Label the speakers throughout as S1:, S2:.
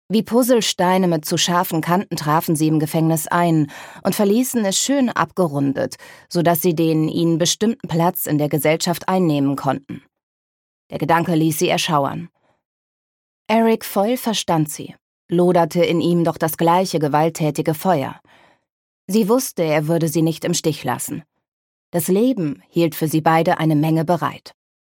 S1: Wie Puzzlesteine mit zu scharfen Kanten trafen sie im Gefängnis ein und verließen es schön abgerundet, sodass sie den ihnen bestimmten Platz in der Gesellschaft einnehmen konnten. Der Gedanke ließ sie erschauern. Eric voll verstand sie, loderte in ihm doch das gleiche gewalttätige Feuer. Sie wusste, er würde sie nicht im Stich lassen. Das Leben hielt für sie beide eine Menge bereit.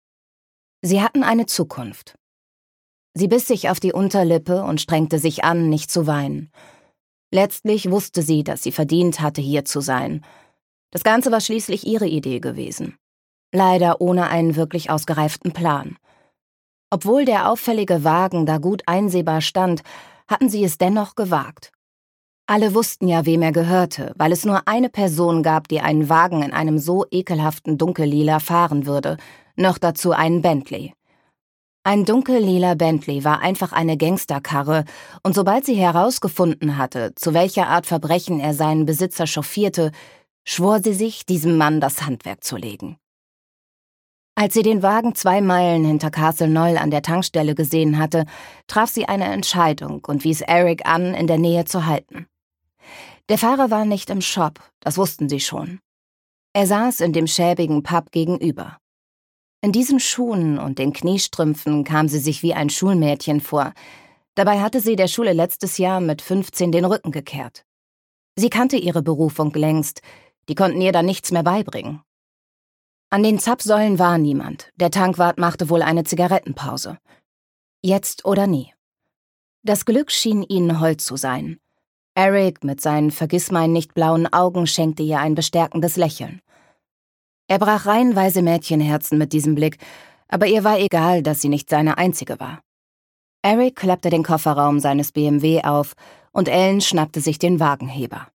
S1: Sie hatten eine Zukunft. Sie biss sich auf die Unterlippe und strengte sich an, nicht zu weinen. Letztlich wusste sie, dass sie verdient hatte, hier zu sein. Das Ganze war schließlich ihre Idee gewesen. Leider ohne einen wirklich ausgereiften Plan. Obwohl der auffällige Wagen da gut einsehbar stand, hatten sie es dennoch gewagt. Alle wussten ja, wem er gehörte, weil es nur eine Person gab, die einen Wagen in einem so ekelhaften Dunkellila fahren würde, noch dazu einen Bentley. Ein dunkellila Bentley war einfach eine Gangsterkarre, und sobald sie herausgefunden hatte, zu welcher Art Verbrechen er seinen Besitzer chauffierte, schwor sie sich, diesem Mann das Handwerk zu legen. Als sie den Wagen 2 Meilen hinter Castle Knoll an der Tankstelle gesehen hatte, traf sie eine Entscheidung und wies Eric an, in der Nähe zu halten. Der Fahrer war nicht im Shop, das wussten sie schon. Er saß in dem schäbigen Pub gegenüber. In diesen Schuhen und den Kniestrümpfen kam sie sich wie ein Schulmädchen vor. Dabei hatte sie der Schule letztes Jahr mit 15 den Rücken gekehrt. Sie kannte ihre Berufung längst, die konnten ihr dann nichts mehr beibringen. An den Zapfsäulen war niemand, der Tankwart machte wohl eine Zigarettenpause. Jetzt oder nie. Das Glück schien ihnen hold zu sein. Eric mit seinen vergissmeinnicht-blauen Augen schenkte ihr ein bestärkendes Lächeln. Er brach reihenweise Mädchenherzen mit diesem Blick, aber ihr war egal, dass sie nicht seine einzige war. Eric klappte den Kofferraum seines BMW auf und Ellen schnappte sich den Wagenheber.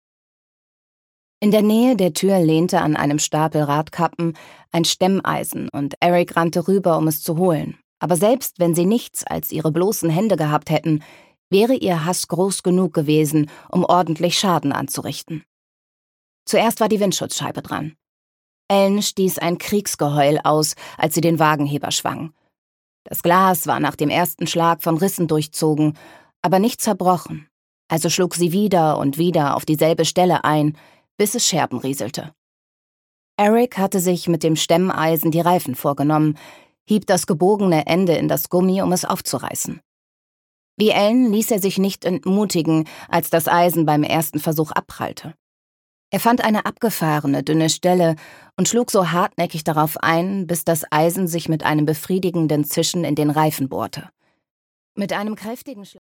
S1: In der Nähe der Tür lehnte an einem Stapel Radkappen ein Stemmeisen und Eric rannte rüber, um es zu holen. Aber selbst wenn sie nichts als ihre bloßen Hände gehabt hätten, wäre ihr Hass groß genug gewesen, um ordentlich Schaden anzurichten. Zuerst war die Windschutzscheibe dran. Ellen stieß ein Kriegsgeheul aus, als sie den Wagenheber schwang. Das Glas war nach dem ersten Schlag von Rissen durchzogen, aber nicht zerbrochen. Also schlug sie wieder und wieder auf dieselbe Stelle ein, bis es Scherben rieselte. Eric hatte sich mit dem Stemmeisen die Reifen vorgenommen, hieb das gebogene Ende in das Gummi, um es aufzureißen. Wie Ellen ließ er sich nicht entmutigen, als das Eisen beim ersten Versuch abprallte. Er fand eine abgefahrene, dünne Stelle und schlug so hartnäckig darauf ein, bis das Eisen sich mit einem befriedigenden Zischen in den Reifen bohrte. Mit einem kräftigen Schlag